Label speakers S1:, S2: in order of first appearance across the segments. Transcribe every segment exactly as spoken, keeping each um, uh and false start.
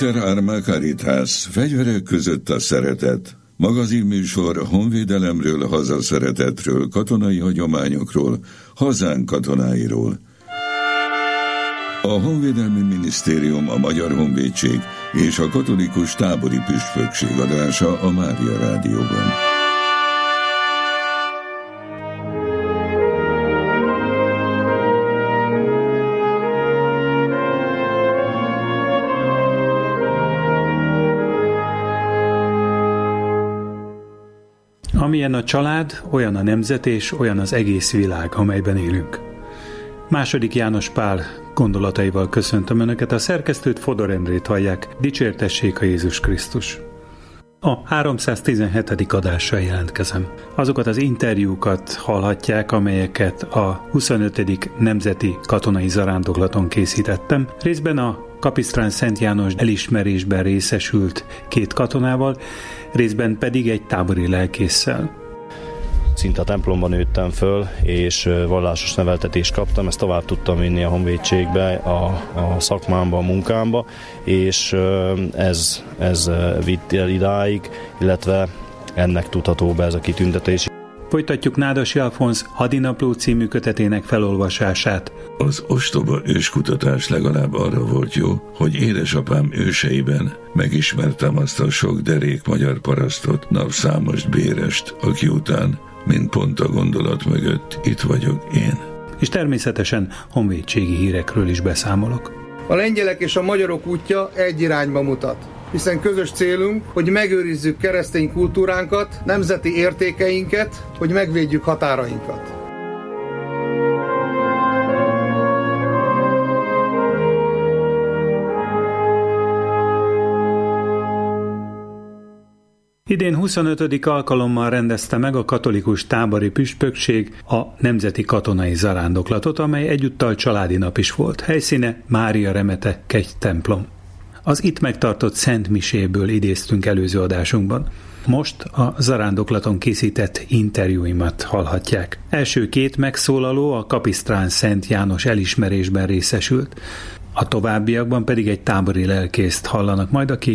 S1: Iter Arma Caritas, fegyverek között a szeretet. Magazinműsor honvédelemről, hazaszeretetről, katonai hagyományokról, hazánk katonáiról. A Honvédelmi Minisztérium, a Magyar Honvédség és a Katolikus Tábori Püspökség adása a Mária Rádióban.
S2: Amilyen a család, olyan a nemzet és olyan az egész világ, amelyben élünk. Második János Pál gondolataival köszöntöm Önöket, a szerkesztőt, Fodor Endrét hallják, dicsértessék a Jézus Krisztus. A háromszáztizenhetedik adással jelentkezem. Azokat az interjúkat hallhatják, amelyeket a huszonötödik Nemzeti Katonai Zarándoklaton készítettem, részben a Kapisztrán Szent János elismerésben részesült két katonával, részben pedig egy tábori lelkésszel.
S3: Szinte a templomban nőttem föl, és vallásos neveltetést kaptam, ezt tovább tudtam vinni a honvédségbe, a, a szakmámba, a munkámba, és ez, ez vitt el idáig, illetve ennek tudható be ez a kitüntetés.
S2: Folytatjuk Nádasi Alfonz Hadinapló című kötetének felolvasását.
S1: Az ostoba őskutatás legalább arra volt jó, hogy édesapám őseiben megismertem azt a sok derék magyar parasztot, napszámost bérest, aki után, mint pont a gondolat mögött, itt vagyok én.
S2: És természetesen honvédségi hírekről is beszámolok.
S4: A lengyelek és a magyarok útja egy irányba mutat, hiszen közös célunk, hogy megőrizzük keresztény kultúránkat, nemzeti értékeinket, hogy megvédjük határainkat.
S2: Idén huszonötödik alkalommal rendezte meg a Katolikus Tábori Püspökség a Nemzeti Katonai Zarándoklatot, amely egyúttal családi nap is volt. Helyszíne Mária Remete kegytemplom. Az itt megtartott Szent Miséből idéztünk előző adásunkban. Most a zarándoklaton készített interjúimat hallhatják. Első két megszólaló a Kapisztrán Szent János elismerésben részesült, a továbbiakban pedig egy tábori lelkészt hallanak majd, aki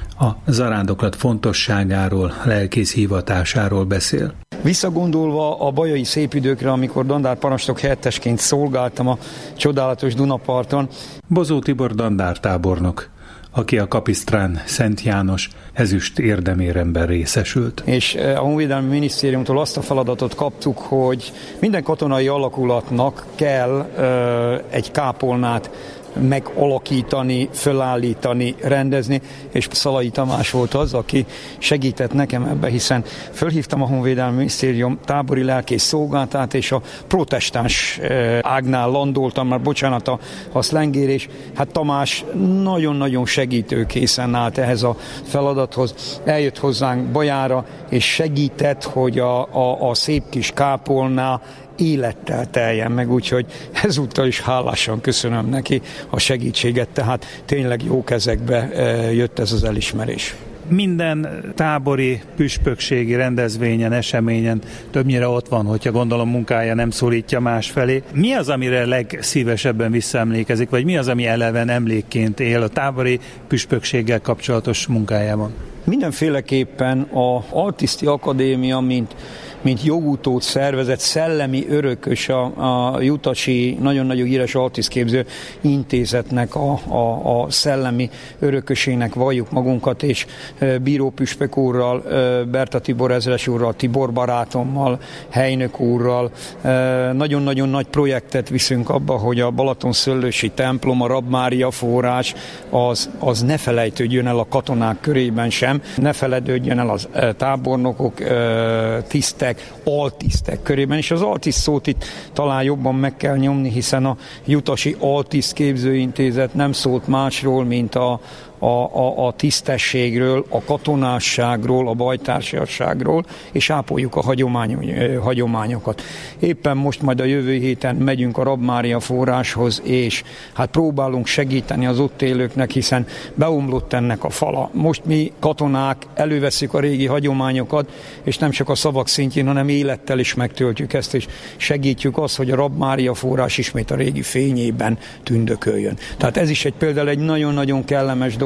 S2: a zarándoklat fontosságáról, lelkész hivatásáról beszél.
S5: Visszagondolva a bajai szép időkre, amikor dandárparancsnok helyettesként szolgáltam a csodálatos Dunaparton.
S2: Bozó Tibor dandártábornok, aki a Kapisztrán Szent János ezüst érdeméremben részesült.
S5: És a Honvédelmi Minisztériumtól azt a feladatot kaptuk, hogy minden katonai alakulatnak kell ö, egy kápolnát megalakítani, fölállítani, rendezni, és Szalai Tamás volt az, aki segített nekem ebbe, hiszen fölhívtam a Honvédelmi Minisztérium tábori lelkész szolgálatát, és a protestáns ágnál landoltam, már bocsánat a, a szlengérés, hát Tamás nagyon-nagyon segítőkészen állt ehhez a feladathoz. Eljött hozzánk Bajára, és segített, hogy a, a, a szép kis kápolná élettel teljen meg, úgyhogy ezúttal is hálásan köszönöm neki a segítséget, tehát tényleg jó kezekbe jött ez az elismerés.
S2: Minden tábori püspökségi rendezvényen, eseményen többnyire ott van, hogyha gondolom munkája nem szólítja másfelé. Mi az, amire legszívesebben visszaemlékezik, vagy mi az, ami eleven emlékként él a tábori püspökséggel kapcsolatos munkájában?
S5: Mindenféleképpen a Altiszti Akadémia, mint mint jogutót szervezett szellemi örökös a, a Jutasi nagyon-nagyon híres altisztképző intézetnek a, a, a szellemi örökösének valljuk magunkat, és bírópüspök úrral, Berta Tibor ezres úrral, Tibor barátommal, Helynök úrral nagyon-nagyon nagy projektet viszünk abba, hogy a Balatonszöllősi templom, a Rab Mária forrás az, az ne felejtődjön el a katonák körében sem, ne feledődjön el az tábornokok, tisztek, altisztek körében, és az altiszt szót itt talán jobban meg kell nyomni, hiszen a Jutasi Altiszt Képzőintézet nem szólt másról, mint a A, a, a tisztességről, a katonásságról, a bajtársiasságról, és ápoljuk a hagyomány, hagyományokat. Éppen most majd a jövő héten megyünk a Rab Mária forráshoz, és hát próbálunk segíteni az ott élőknek, hiszen beomlott ennek a fala. Most mi katonák előveszünk a régi hagyományokat, és nem csak a szavak szintjén, hanem élettel is megtöltjük ezt, és segítjük azt, hogy a Rab Mária forrás ismét a régi fényében tündököljön. Tehát ez is egy például egy nagyon-nagyon kellemes dolog,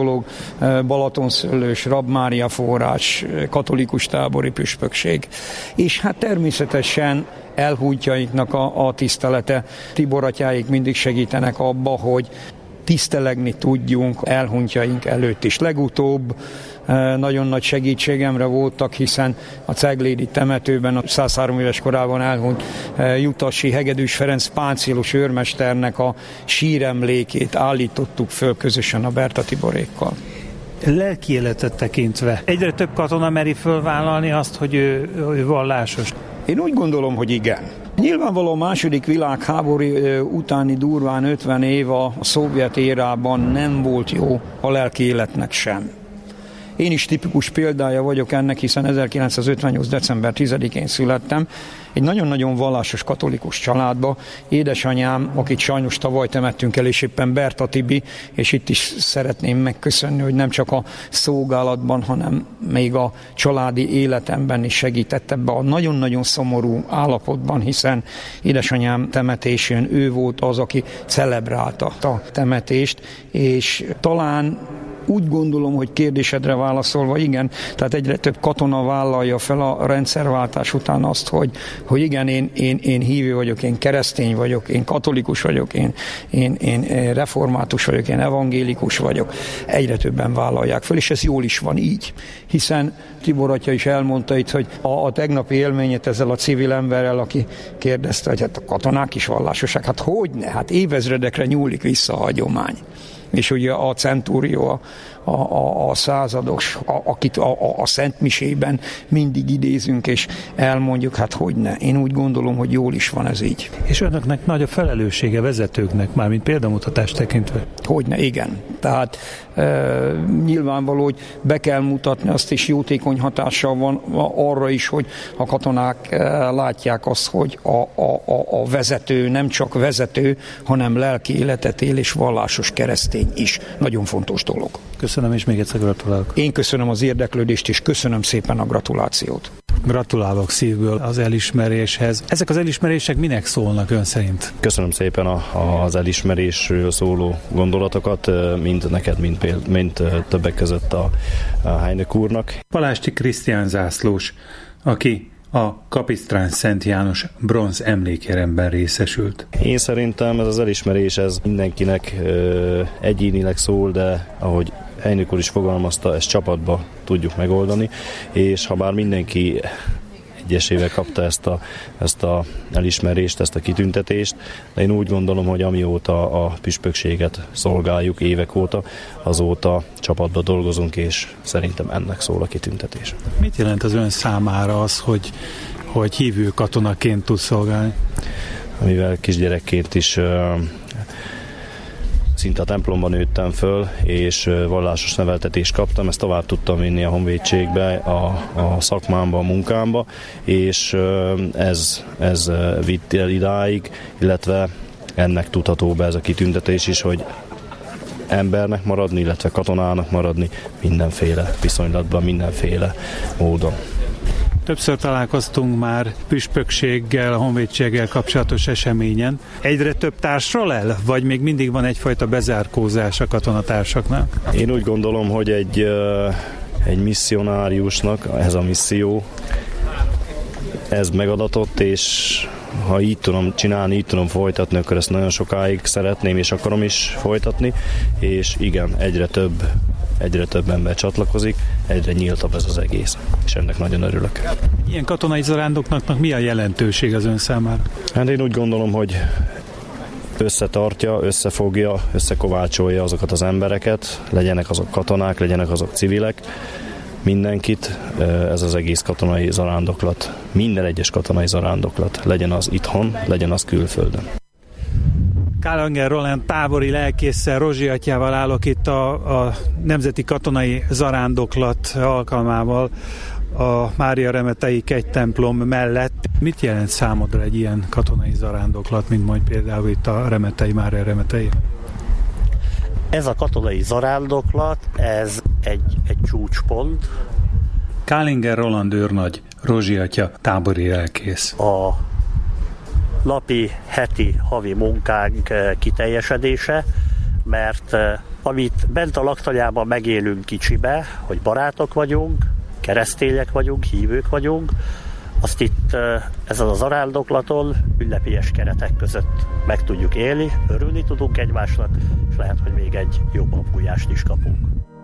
S5: dolog, Balatonszöllős, Rabmária forrás, katolikus tábori püspökség. És hát természetesen elhújtjainknak a, a tisztelete. Tibor atyáik mindig segítenek abba, hogy tisztelegni tudjunk elhunytjaink előtt is. Legutóbb nagyon nagy segítségemre voltak, hiszen a Ceglédi temetőben a száz három éves korában elhunyt Jutasi Hegedűs Ferenc páncélos őrmesternek a síremlékét állítottuk föl közösen a Berta Tiborékkal.
S2: Lelki életet tekintve egyre több katona meri fölvállalni azt, hogy ő, ő vallásos.
S5: Én úgy gondolom, hogy igen. Nyilvánvaló a második világháború utáni durván ötven év a szovjet érában nem volt jó a lelki életnek sem. Én is tipikus példája vagyok ennek, hiszen ezerkilencszázötvennyolc. december tizedikén születtem, egy nagyon-nagyon vallásos katolikus családba. Édesanyám, akit sajnos tavaly temettünk el, és éppen Berta Tibi, és itt is szeretném megköszönni, hogy nem csak a szolgálatban, hanem még a családi életemben is segített ebbe a nagyon-nagyon szomorú állapotban, hiszen édesanyám temetésén ő volt az, aki celebrálta a temetést, és talán úgy gondolom, hogy kérdésedre válaszolva igen, tehát egyre több katona vállalja fel a rendszerváltás után azt, hogy, hogy igen, én, én, én hívő vagyok, én keresztény vagyok, én katolikus vagyok, én, én, én református vagyok, én evangélikus vagyok. Egyre többen vállalják fel, és ez jól is van így, hiszen Tibor atya is elmondta itt, hogy a, a tegnapi élményét ezzel a civil emberrel, aki kérdezte, hogy hát a katonák is vallásosak, hát hogyne, hát évezredekre nyúlik vissza a hagyomány. És ugye a centúrió, a, a, a százados, a, akit a, a, a szentmisében mindig idézünk, és elmondjuk, hát hogyne. Én úgy gondolom, hogy jól is van ez így.
S2: És önöknek nagy a felelőssége vezetőknek, mármint példamutatást tekintve?
S5: Hogyne, igen. Tehát e, nyilvánvaló, hogy be kell mutatni, azt is jótékony hatással van arra is, hogy a katonák e, látják azt, hogy a, a, a vezető nem csak vezető, hanem lelki életet él, és vallásos keresztény is. Nagyon fontos dolog.
S2: Köszönöm, és még egyszer gratulálok.
S5: Én köszönöm az érdeklődést, és köszönöm szépen a gratulációt.
S2: Gratulálok szívből az elismeréshez. Ezek az elismerések minek szólnak ön szerint?
S3: Köszönöm szépen a, az elismerésről szóló gondolatokat, mind neked, mind, mind többek között a, a Heinek úrnak.
S2: Palásti Krisztián zászlós, aki a Kapisztrán Szent János bronz emlékéremben részesült.
S3: Én szerintem ez az elismerés ez mindenkinek ö, egyénileg szól, de ahogy Heinek úr is fogalmazta, ezt csapatba tudjuk megoldani, és ha bár mindenki egyesével kapta ezt a, ezt a elismerést, ezt a kitüntetést, de én úgy gondolom, hogy amióta a püspökséget szolgáljuk évek óta, azóta csapatba dolgozunk, és szerintem ennek szól a kitüntetés.
S2: Mit jelent az ön számára az, hogy, hogy hívő katonaként tud szolgálni?
S3: Mivel kisgyerekként is szinte a templomban nőttem föl, és vallásos neveltetést kaptam, ezt tovább tudtam vinni a honvédségbe, a, a szakmámba, a munkámba, és ez, ez vitt el idáig, illetve ennek tudható be ez a kitüntetés is, hogy embernek maradni, illetve katonának maradni mindenféle viszonylatban, mindenféle módon.
S2: Többször találkoztunk már püspökséggel, a honvédséggel kapcsolatos eseményen. Egyre több társról el, vagy még mindig van egyfajta bezárkózás a katonatársaknál?
S3: Én úgy gondolom, hogy egy, egy misszionáriusnak ez a misszió, ez megadatott, és ha így tudom csinálni, így tudom folytatni, akkor ezt nagyon sokáig szeretném, és akarom is folytatni, és igen, egyre több egyre több ember csatlakozik, egyre nyíltabb ez az egész, és ennek nagyon örülök.
S2: Ilyen katonai zarándoknak mi a jelentőség az ön számára?
S3: Hát én úgy gondolom, hogy összetartja, összefogja, összekovácsolja azokat az embereket, legyenek azok katonák, legyenek azok civilek, mindenkit, ez az egész katonai zarándoklat, minden egyes katonai zarándoklat, legyen az itthon, legyen az külföldön.
S2: Kálanger Roland tábori lelkésszel, Rozsi atyával állok itt a, a Nemzeti Katonai Zarándoklat alkalmával a Mária Remetei kegytemplom mellett. Mit jelent számodra egy ilyen katonai zarándoklat, mint majd például itt a Remetei, Mária Remetei?
S6: Ez a katonai zarándoklat, ez egy, egy csúcspont.
S2: Kálanger Roland őrnagy, Rozsi atya tábori lelkész.
S6: A napi, heti, havi munkánk kiteljesedése, mert amit bent a laktanyában megélünk kicsibe, hogy barátok vagyunk, keresztények vagyunk, hívők vagyunk, azt itt ezen az zarándoklaton ünnepélyes keretek között meg tudjuk élni, örülni tudunk egymásnak, és lehet, hogy még egy jobb apgulyást is kapunk.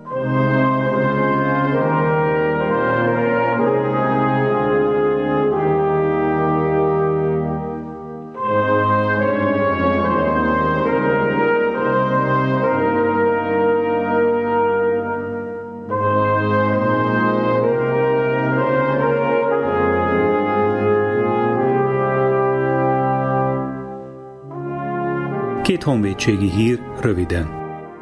S2: Két honvédségi hír röviden.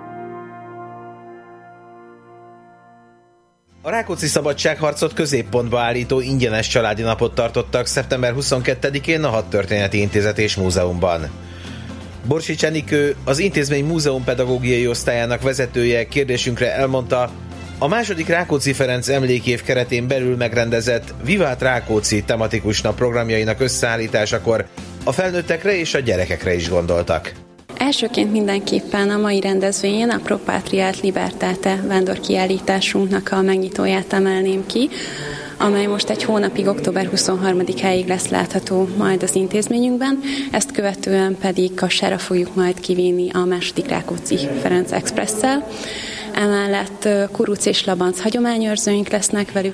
S7: A Rákóczi Szabadságharcot középpontba állító ingyenes családi napot tartottak szeptember huszonkettedikén a Hadtörténeti Intézet és Múzeumban. Borsics Enikő, az intézmény múzeumpedagógiai osztályának vezetője kérdésünkre elmondta, a második Rákóczi Ferenc emlékév keretén belül megrendezett Vivát Rákóczi tematikus nap programjainak összeállításakor a felnőttekre és a gyerekekre is gondoltak.
S8: Elsőként mindenképpen a mai rendezvényen a Pro Patriat Libertate vándorkiállításunknak a megnyitóját emelném ki, amely most egy hónapig, október huszonharmadikáig lesz látható majd az intézményünkben, ezt követően pedig Kassára fogjuk majd kivinni a második Rákóczi Ferenc Expresszel. Emellett kuruc és labanc hagyományőrzőink lesznek velük.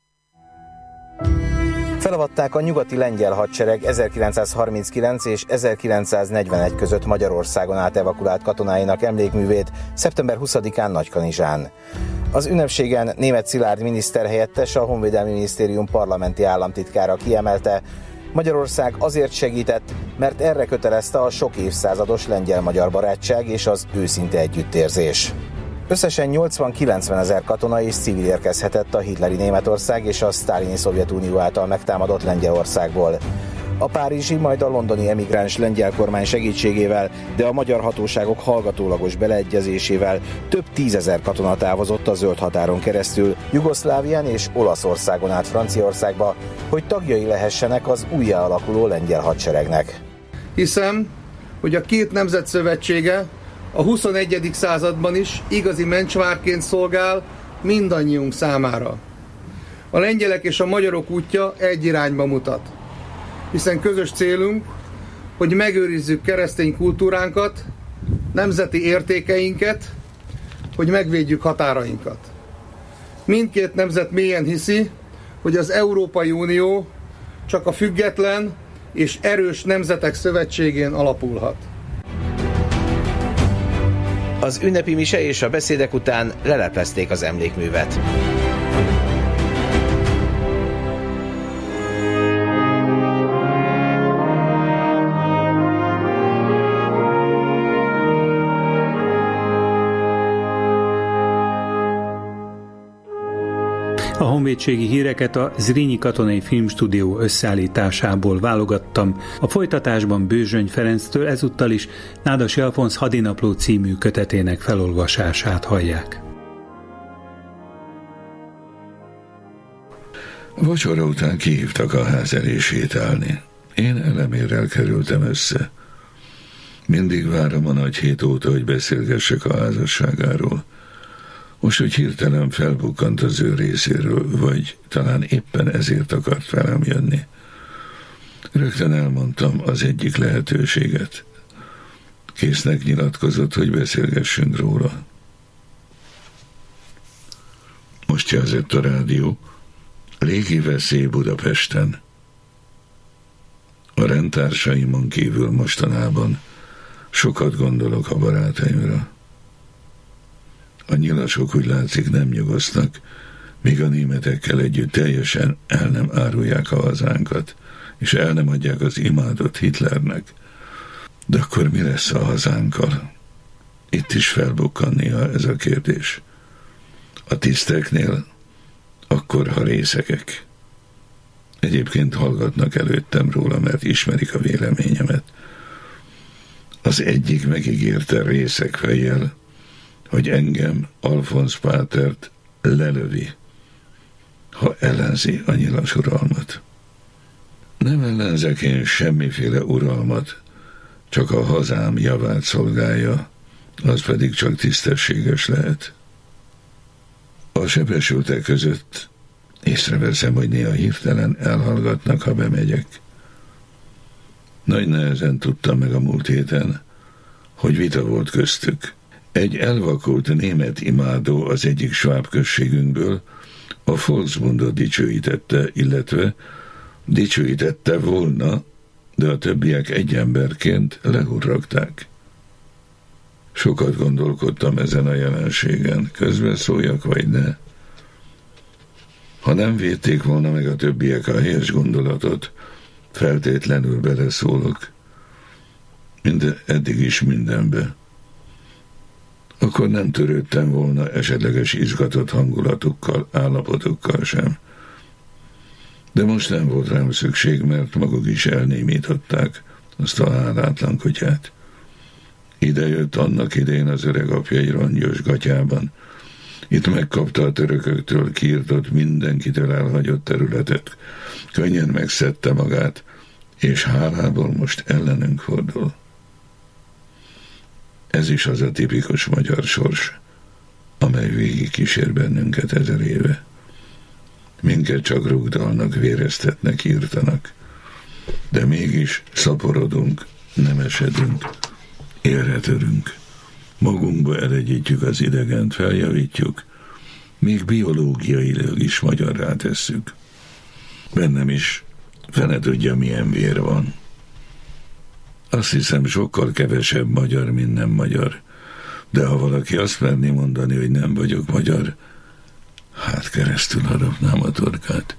S7: Felavatták a nyugati lengyel hadsereg ezerkilencszázharminckilenc és ezerkilencszáznegyvenegy között Magyarországon átevakulált katonáinak emlékművét szeptember huszadikán Nagykanizsán. Az ünnepségen Németh Szilárd miniszterhelyettes, a Honvédelmi Minisztérium parlamenti államtitkára kiemelte, Magyarország azért segített, mert erre kötelezte a sok évszázados lengyel-magyar barátság és az őszinte együttérzés. Összesen nyolcvan-kilencven ezer katona és civil érkezhetett a hitleri Németország és a sztálini Szovjetunió által megtámadott Lengyelországból. A párizsi, majd a londoni emigráns lengyel kormány segítségével, de a magyar hatóságok hallgatólagos beleegyezésével több tízezer katona távozott a zöld határon keresztül Jugoszlávián és Olaszországon át Franciaországba, hogy tagjai lehessenek az újjá alakuló lengyel hadseregnek.
S4: Hiszem, hogy a két nemzet szövetsége a huszonegyedik században is igazi mencsvárként szolgál mindannyiunk számára. A lengyelek és a magyarok útja egy irányba mutat, hiszen közös célunk, hogy megőrizzük keresztény kultúránkat, nemzeti értékeinket, hogy megvédjük határainkat. Mindkét nemzet mélyen hiszi, hogy az Európai Unió csak a független és erős nemzetek szövetségén alapulhat.
S7: Az ünnepi mise és a beszédek után leleplezték az emlékművet.
S2: A honvédségi híreket a Zrínyi Katonai Filmstúdió összeállításából válogattam. A folytatásban Bőzsöny Ferenctől ezúttal is Nádasi Alfonz Hadinapló című kötetének felolvasását hallják.
S1: Vacsora után kihívtak a ház elé sétálni. Én elemérrel kerültem össze. Mindig várom a nagy hét óta, hogy beszélgessek a házasságáról. Most, hogy hirtelen felbukkant az ő részéről, vagy talán éppen ezért akart velem jönni. Rögtön elmondtam az egyik lehetőséget. Késznek nyilatkozott, hogy beszélgessünk róla. Most jelzett a rádió. Légi veszély Budapesten. A rendtársaimon kívül mostanában sokat gondolok a barátaimra. A nyilasok úgy látszik nem nyugosznak, míg a németekkel együtt teljesen el nem árulják a hazánkat, és el nem adják az imádott Hitlernek. De akkor mi lesz a hazánkkal? Itt is felbukkan néha ez a kérdés. A tiszteknél, akkor ha részegek. Egyébként hallgatnak előttem róla, mert ismerik a véleményemet. Az egyik megígérte részeg fejjel, hogy engem, Alfonz pátert lelövi, ha ellenzi a nyilas uralmat. Nem ellenzek én semmiféle uralmat, csak a hazám javát szolgálja, az pedig csak tisztességes lehet. A sebesültek között észreveszem, hogy néha hirtelen elhallgatnak, ha bemegyek. Nagy nehezen tudtam meg a múlt héten, hogy vita volt köztük. Egy elvakult német imádó az egyik sváb községünkből a Volksmundot dicsőítette, illetve dicsőítette volna, de a többiek egy emberként lehurragták. Sokat gondolkodtam ezen a jelenségen, közbeszóljak vagy ne. Ha nem védték volna meg a többiek a helyes gondolatot, feltétlenül beleszólok, mint eddig is mindenbe. Akkor nem törődtem volna esetleges izgatott hangulatukkal, állapotokkal sem. De most nem volt rám szükség, mert maguk is elnémították azt a hálátlan kutyát. Ide jött annak idején az öreg apja egy rongyos gatyában. Itt megkapta a törököktől kiirtott, mindenkitől elhagyott területet. Könnyen megszedte magát, és hálából most ellenünk fordul. Ez is az a tipikus magyar sors, amely végig kísér bennünket ezer éve. Minket csak rugdalnak, véreztetnek, írtanak, de mégis szaporodunk, nem esedünk, élre törünk, magunkba elegyítjük az idegent, feljavítjuk, még biológiailag is magyarrá tesszük. Bennem is fene tudja, milyen vér van. Azt hiszem, sokkal kevesebb magyar, mint nem magyar, de ha valaki azt merné mondani, hogy nem vagyok magyar, hát keresztül harapnám a torkát.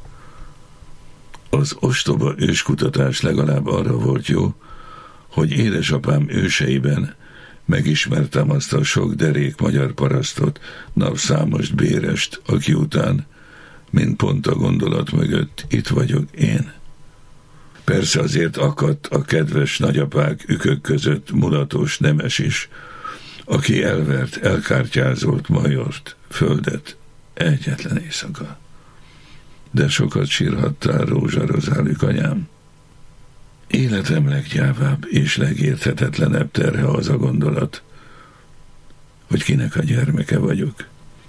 S1: Az ostoba őskutatás legalább arra volt jó, hogy édesapám őseiben megismertem azt a sok derék magyar parasztot, napszámost, bérest, aki után, mint pont a gondolat mögött, itt vagyok én. Persze azért akadt a kedves nagyapák ükök között mulatos nemes is, aki elvert, elkártyázolt majort, földet, egyetlen éjszaka. De sokat sírhattál, Rózsa Rozálük anyám. Életem leggyávább és legérthetetlenebb terhe az a gondolat, hogy kinek a gyermeke vagyok.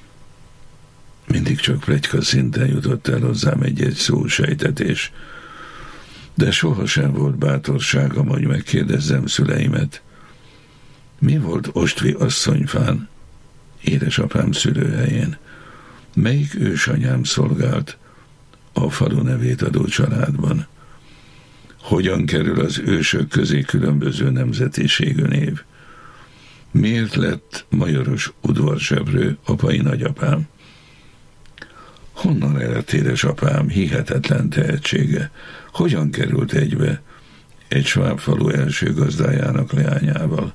S1: Mindig csak pletyka szinten jutott el hozzám egy-egy szósejtetés, de sohasem volt bátorságom, hogy megkérdezzem szüleimet. Mi volt Ostvi asszonyfán, édesapám szülőhelyén? Melyik ősanyám szolgált a falu nevét adó családban? Hogyan kerül az ősök közé különböző nemzetiségű név? Miért lett majoros udvarsebrő apai nagyapám? Honnan eredt édesapám hihetetlen tehetsége? Hogyan került egybe egy sváb falu első gazdájának leányával?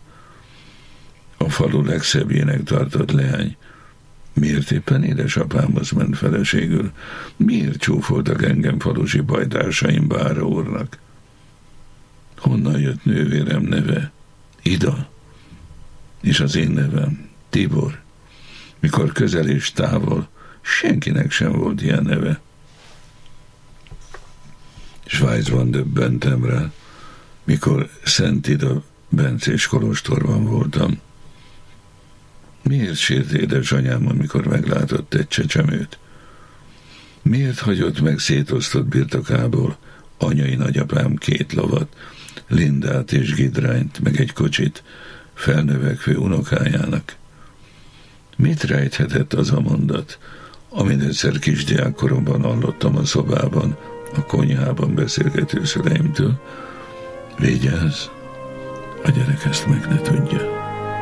S1: A falu legszebbjének tartott leány miért éppen édesapámhoz ment feleségül? Miért csúfoltak engem falusi bajtársaim Bára úrnak? Honnan jött nővérem neve? Ida. És az én nevem Tibor. Mikor közel és távol, senkinek sem volt ilyen neve. Svájcban döbbentem rá, mikor Szent Ida bencés kolostorban voltam. Miért sírt édesanyám, amikor meglátott egy csecsemőt? Miért hagyott meg szétosztott birtokából anyai nagyapám két lovat, Lindát és Gidrányt, meg egy kocsit felnövekvő unokájának? Mit rejthetett az a mondat, amit egyszer kisdiákkoromban hallottam a szobában, a konyhában beszélgető szüleimtől? Vigyázz, a gyerek ezt meg ne tudja.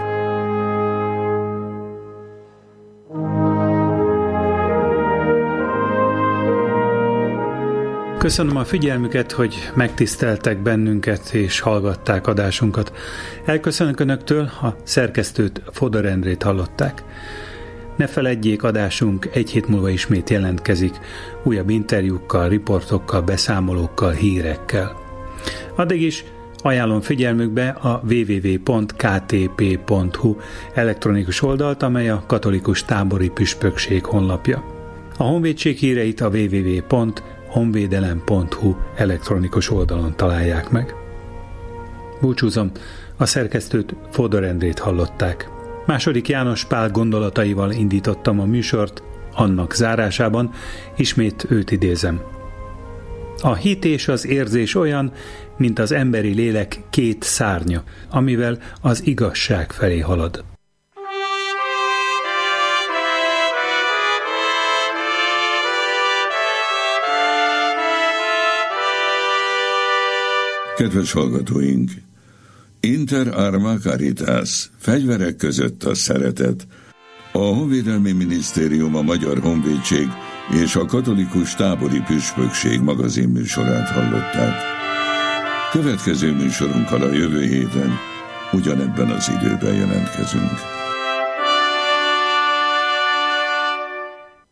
S2: Köszönöm a figyelmüket, hogy megtiszteltek bennünket és hallgatták adásunkat. Elköszönök Önöktől, a szerkesztőt, Fodor Endrét hallották. Ne feledjék, adásunk egy hét múlva ismét jelentkezik, újabb interjúkkal, riportokkal, beszámolókkal, hírekkel. Addig is ajánlom figyelmükbe a double-u double-u double-u pont k t p pont h u elektronikus oldalt, amely a katolikus tábori püspökség honlapja. A honvédség híreit a double-u double-u double-u pont honvédelem pont h u elektronikus oldalon találják meg. Búcsúzom, a szerkesztőt, Fodor Endrét hallották. Második János Pál gondolataival indítottam a műsort, annak zárásában ismét őt idézem. A hit és az érzés olyan, mint az emberi lélek két szárnya, amivel az igazság felé halad.
S1: Kedves hallgatóink! Inter arma caritas, fegyverek között a szeretet. A Honvédelmi Minisztérium, a Magyar Honvédség és a Katolikus Tábori Püspökség magazinműsorát hallották. Következő műsorunkkal a jövő héten ugyanebben az időben jelentkezünk.